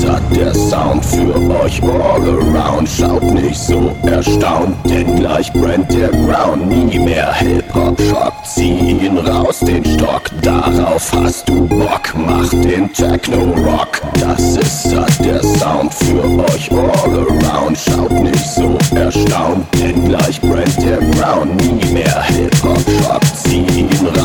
hat der Sound für euch all around. Schaut nicht so erstaunt, denn gleich brennt der Ground. Nie mehr Hip-Hop-Schock, zieh ihn raus, den Stock. Darauf hast du Bock, mach den Techno-Rock. Das hat der Sound für euch all around. Schaut nicht so erstaunt, denn gleich brennt der Ground. Nie mehr Hip-Hop-Schock, zieh ihn raus.